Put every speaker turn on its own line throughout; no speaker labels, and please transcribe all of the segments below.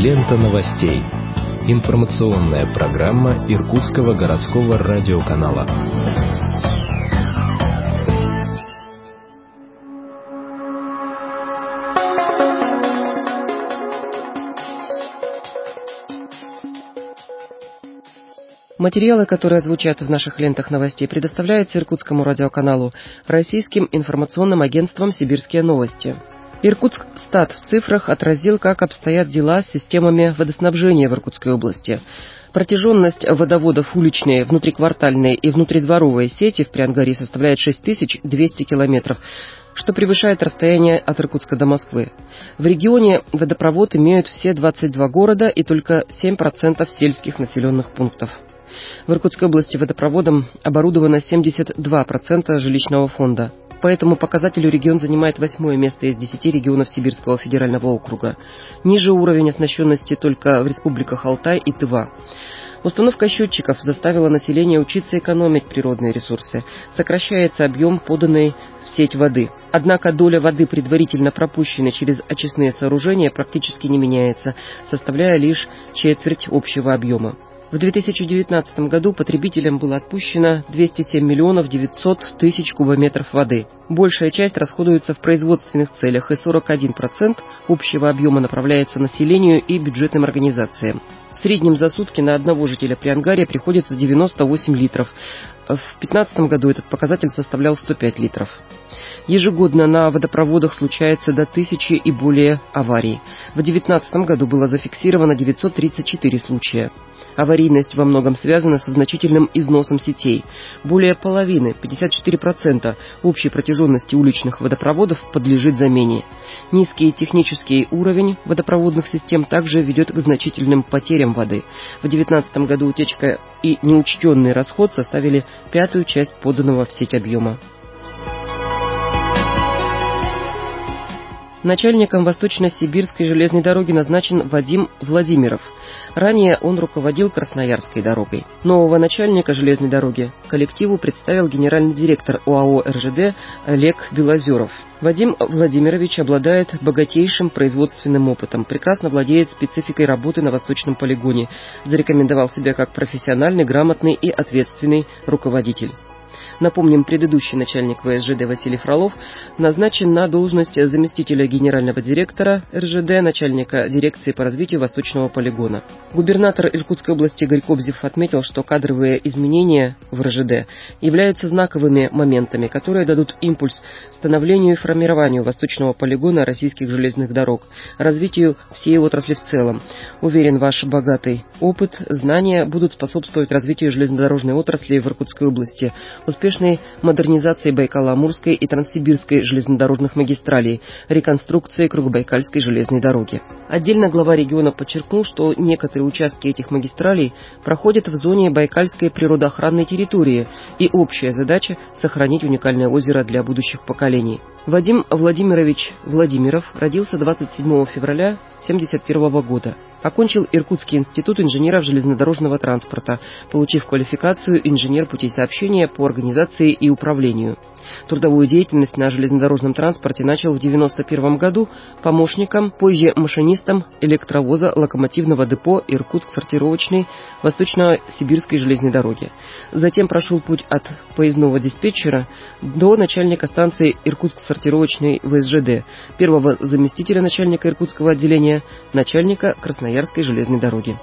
Лента новостей. Информационная программа Иркутского городского радиоканала.
Материалы, которые звучат в наших лентах новостей, предоставляются Иркутскому радиоканалу российским информационным агентством «Сибирские новости». Иркутскстат в цифрах отразил, как обстоят дела с системами водоснабжения в Иркутской области. Протяженность водоводов уличной, внутриквартальной и внутридворовой сети в Приангаре составляет 6200 километров, что превышает расстояние от Иркутска до Москвы. В регионе водопровод имеют все 22 города и только 7% сельских населенных пунктов. В Иркутской области водопроводом оборудовано 72% жилищного фонда. По этому показателю регион занимает 8-е место из 10 регионов Сибирского федерального округа. Ниже уровень оснащенности только в республиках Алтай и Тыва. Установка счетчиков заставила население учиться экономить природные ресурсы. Сокращается объем поданной в сеть воды. Однако доля воды, предварительно пропущенной через очистные сооружения, практически не меняется, составляя лишь четверть общего объема. В 2019 году потребителям было отпущено 207 миллионов 900 тысяч кубометров воды. Большая часть расходуется в производственных целях, и 41% общего объема направляется населению и бюджетным организациям. В среднем за сутки на одного жителя Приангария приходится 98 литров. В 2015 году этот показатель составлял 105 литров. Ежегодно на водопроводах случается до 1000 и более аварий. В 2019 году было зафиксировано 934 случая. Аварийность во многом связана со значительным износом сетей. Более половины, 54% общей протяженности уличных водопроводов подлежит замене. Низкий технический уровень водопроводных систем также ведет к значительным потерям воды. В 2019 году утечка и неучтенный расход составили 1/5 часть поданного в сеть объема. Начальником Восточно-Сибирской железной дороги назначен Вадим Владимиров. Ранее он руководил Красноярской дорогой. Нового начальника железной дороги коллективу представил генеральный директор ОАО «РЖД» Олег Белозеров. Вадим Владимирович обладает богатейшим производственным опытом, прекрасно владеет спецификой работы на Восточном полигоне, зарекомендовал себя как профессиональный, грамотный и ответственный руководитель. Напомним, предыдущий начальник ВСЖД Василий Фролов назначен на должность заместителя генерального директора РЖД, начальника дирекции по развитию Восточного полигона. Губернатор Иркутской области Игорь Кобзев отметил, что кадровые изменения в РЖД являются знаковыми моментами, которые дадут импульс становлению и формированию Восточного полигона российских железных дорог, развитию всей отрасли в целом. Уверен, ваш богатый опыт, знания будут способствовать развитию железнодорожной отрасли в Иркутской области, успешной модернизации Байкало-Амурской и Транссибирской железнодорожных магистралей, реконструкции Кругобайкальской железной дороги. Отдельно глава региона подчеркнул, что некоторые участки этих магистралей проходят в зоне Байкальской природоохранной территории, и общая задача – сохранить уникальное озеро для будущих поколений. Вадим Владимирович Владимиров родился 27 февраля 1971 года. Окончил Иркутский институт инженеров железнодорожного транспорта, получив квалификацию инженер путей сообщения по организации и управлению. Трудовую деятельность на железнодорожном транспорте начал в 1991 году помощником, позже машинистом электровоза локомотивного депо Иркутск-сортировочной Восточно-Сибирской железной дороги. Затем прошел путь от поездного диспетчера до начальника станции Иркутск-сортировочной ВСЖД, первого заместителя начальника Иркутского отделения, начальника Красноярской железной дороги.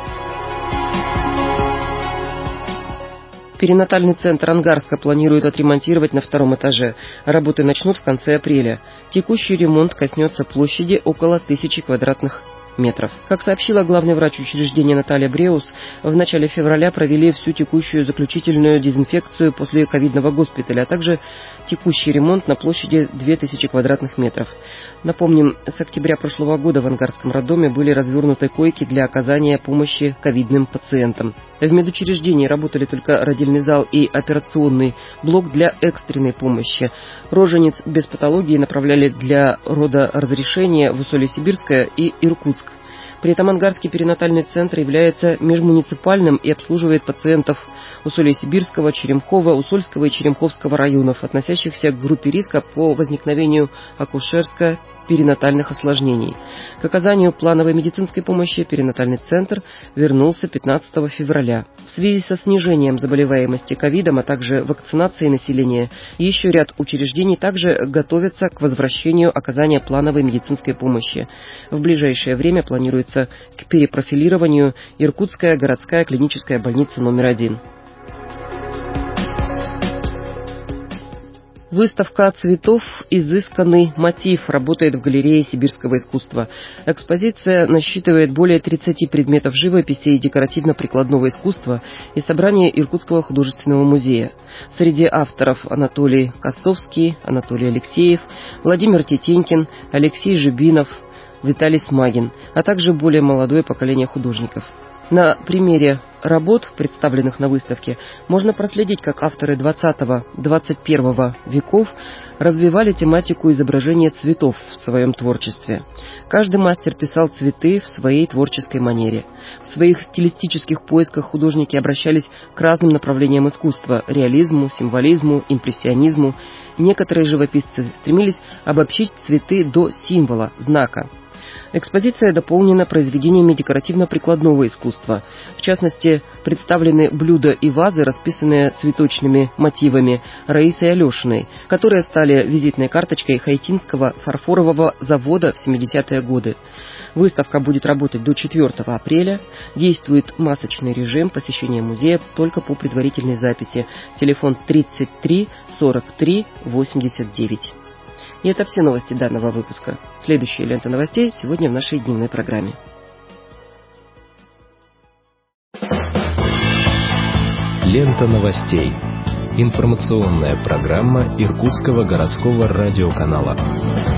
Перинатальный центр Ангарска планируют отремонтировать на 2-м этаже. Работы начнут в конце апреля. Текущий ремонт коснется площади около 1000 квадратных метров. Как сообщила главный врач учреждения Наталья Бреус, в начале февраля провели всю текущую заключительную дезинфекцию после ковидного госпиталя, а также текущий ремонт на площади 2000 квадратных метров. Напомним, с октября прошлого года в Ангарском роддоме были развернуты койки для оказания помощи ковидным пациентам. В медучреждении работали только родильный зал и операционный блок для экстренной помощи. Рожениц без патологии направляли для родоразрешения в Усолье-Сибирское и Иркутск. При этом Ангарский перинатальный центр является межмуниципальным и обслуживает пациентов Усолья-Сибирского, Черемхова, Усольского и Черемховского районов, относящихся к группе риска по возникновению перинатальных осложнений. К оказанию плановой медицинской помощи перинатальный центр вернулся 15 февраля. В связи со снижением заболеваемости ковидом, а также вакцинацией населения, еще ряд учреждений также готовятся к возвращению оказания плановой медицинской помощи. В ближайшее время планируется к перепрофилированию Иркутская городская клиническая больница номер 1. Выставка цветов «Изысканный мотив» работает в галерее сибирского искусства. Экспозиция насчитывает более 30 предметов живописи и декоративно-прикладного искусства и собрания Иркутского художественного музея. Среди авторов Анатолий Костовский, Анатолий Алексеев, Владимир Тетенькин, Алексей Жибинов, Виталий Смагин, а также более молодое поколение художников. На примере работ, представленных на выставке, можно проследить, как авторы 20-21 веков развивали тематику изображения цветов в своем творчестве. Каждый мастер писал цветы в своей творческой манере. В своих стилистических поисках художники обращались к разным направлениям искусства – реализму, символизму, импрессионизму. Некоторые живописцы стремились обобщить цветы до символа, знака. Экспозиция дополнена произведениями декоративно-прикладного искусства. В частности, представлены блюда и вазы, расписанные цветочными мотивами Раисы Алешиной, которые стали визитной карточкой Хайтинского фарфорового завода в 70-е годы. Выставка будет работать до 4 апреля. Действует масочный режим посещения музея только по предварительной записи. Телефон 33 43 89. И это все новости данного выпуска. Следующая лента новостей сегодня в нашей дневной программе.
Лента новостей. Информационная программа Иркутского городского радиоканала.